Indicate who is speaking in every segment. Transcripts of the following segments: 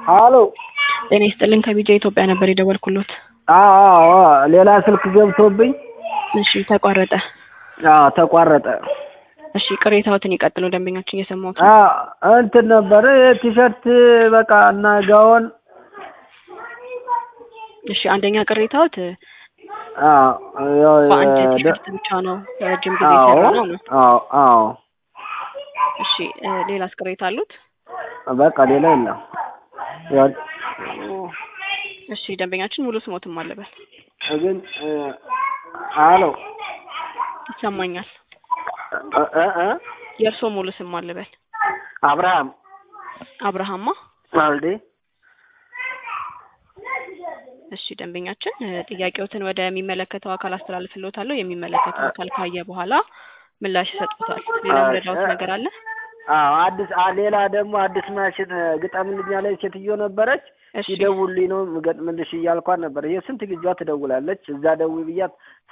Speaker 1: ሃሎ
Speaker 2: ጤና ይስጥልኝ ከቢጃ ኢትዮጵያ ነበር የደወልኩሎት።
Speaker 1: አዎ ሌላ ስልክ ገብቶብኝ
Speaker 2: እሺ ተቋረጠ።
Speaker 1: ተቋረጠ።
Speaker 2: እሺ ቅሬታዎትን ይቀጥሉ ደንበኛችን እየሰማሁት።
Speaker 1: እንትን ነበር ቲሸርት በቃ እና ጋውን።
Speaker 2: እሺ አንደኛ ቅሬታዎት በአንድ ቲሸርት ብቻ ነው ረጅም ጊዜ ሰራው ነው።
Speaker 1: አዎ
Speaker 2: እሺ ሌላስ ቅሬታ አሉት?
Speaker 1: በቃ ሌላ የለም።
Speaker 2: እሺ ደንበኛችን ሙሉ ስሞትም አለበት
Speaker 1: ግን ሃሎ
Speaker 2: ይሰማኛል። የእርሶ ሙሉ ስም አለበት? አብርሃማ
Speaker 1: ማልዴ።
Speaker 2: እሺ ደንበኛችን ጥያቄዎትን ወደሚመለከተው አካል አስተላልፍልዎታለሁ። የሚመለከተው አካል ካየ በኋላ ምላሽ ይሰጡታል። ሌላ ምረዳዎት ነገር አለ?
Speaker 1: አዲስ ሌላ ደግሞ አዲስ ማሽን ግጠምልኝ ያለች ሴትዮ ነበረች። ይደውልልኝ ነው ገጥምልሽ እያልኳት ነበር። የስንት ጊዜዋ ትደውላለች። እዛ ደውይ ብያት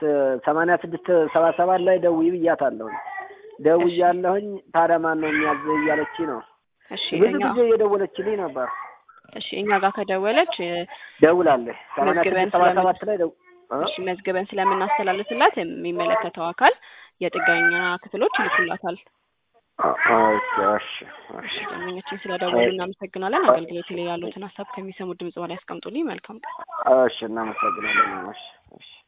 Speaker 1: 8677 ላይ ደውይ ብያታለሁ። ደውያለሁኝ ታዲያ ማን ነው የሚያዘው እያለች ነው።
Speaker 2: እሺ
Speaker 1: ብዙ ጊዜ እየደወለችልኝ ነበር።
Speaker 2: እሺ እኛ ጋር ከደወለች
Speaker 1: ደውላለች 8677 ላይ
Speaker 2: እሺ መዝገበን ስለምናስተላልፍላት የሚመለከተው አካል የጥገኛ ክፍሎች ይልኩላታል። እሺ ደንበኛችን ስለደወሉ እናመሰግናለን። አገልግሎት ላይ ያሉትን ሀሳብ ከሚሰሙ ድምጽ በላይ ያስቀምጡልኝ። መልካም ቀን።
Speaker 1: እሺ እናመሰግናለን። እሺ